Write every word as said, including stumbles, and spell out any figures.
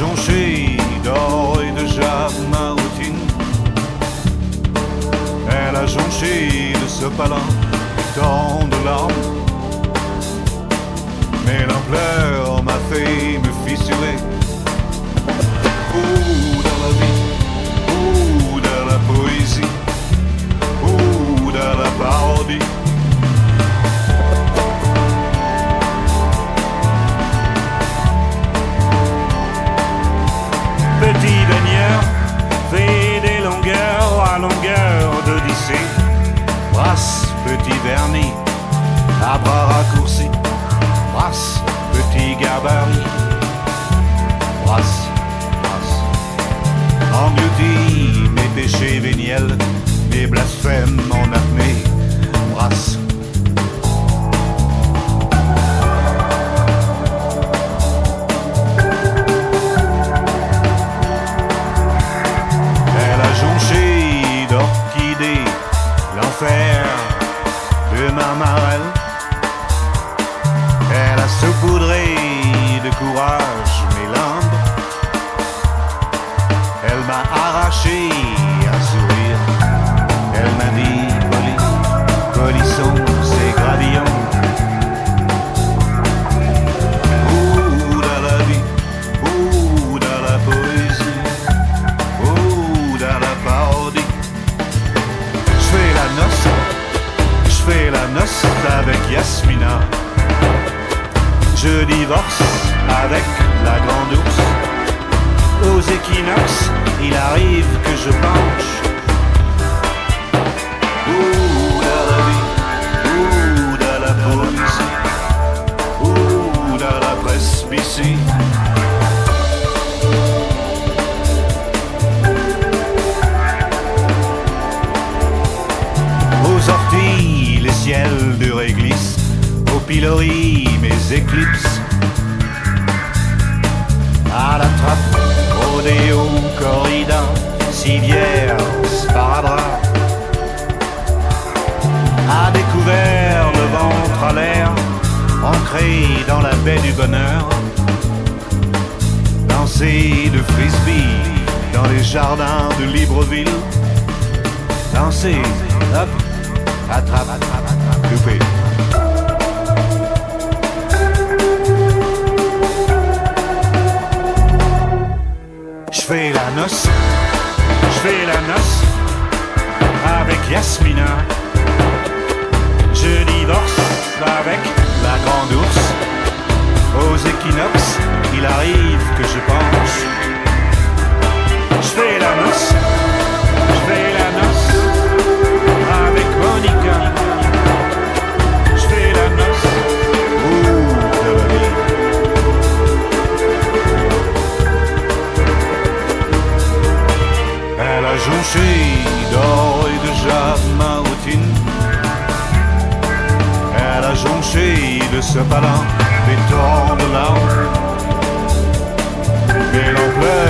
jonché d'or et de jade ma routine. Elle a jonché de sopalin et tant de larmes. Mais l'ampleur m'a fait me fissurer. Ou dans la vie, ou dans la poésie, ou dans la parodie. Petit baigneur fait des longueurs à longueur d'Odyssée. Brasse, petit vernis, à bras raccourcis. Brasse, petit gabarit. Brasse, brasse. Engloutis mes péchés véniels, mes blasphèmes en apnée. Brasse. L'enfer de ma marelle. Elle a saupoudré de courage mes limbes. Elle m'a arraché un sourire. Elle m'a dit poli, polissons ces gravillons. Ou dans la vie, ou dans la poésie, ou dans la parodie. Je fais la noce avec Yasmina. Je divorce avec la grande ours. Aux équinoxes, il arrive que je penche. Ou dans la vie, ou dans la poésie, ou dans la presbytie. Les ciels de réglisse, au pilori mes éclipses. À la trappe, rodéo, corrida, civière, sparadrap. À découvert, le ventre à l'air, ancré dans la baie du bonheur. Danser de frisbee dans les jardins de Libreville. Danser, hop, attrape, attrape, attrape, loupé. Je fais la noce, je fais la noce avec Yasmina. Je divorce avec la grande ours. Aux équinoxes, il arrive que je penche. Je fais la noce, je fais la noce avec Monica. Je fais la noce, ouh, de la vie. Elle a jonché d'or et de jade ma routine. Elle a jonché de sopalin des torrents de larmes. Mais l'ampleur